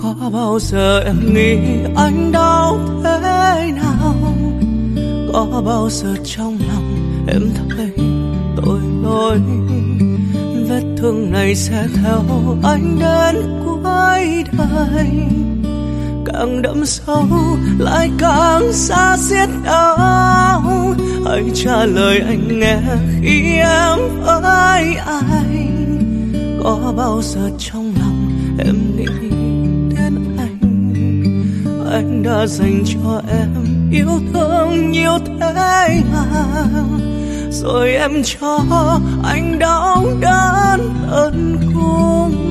Có bao giờ em nghĩ anh đau thế nào? Có bao giờ trong lòng em thấy tội lỗi? Vết thương này sẽ theo anh đến cuối đời, càng đậm sâu lại càng xa xiết đau. Hãy trả lời anh nghe khi em với anh. Có bao giờ trong lòng em nghĩ đến anh đã dành cho em yêu thương nhiều thế mà, rồi em cho anh đau đớn tận cùng.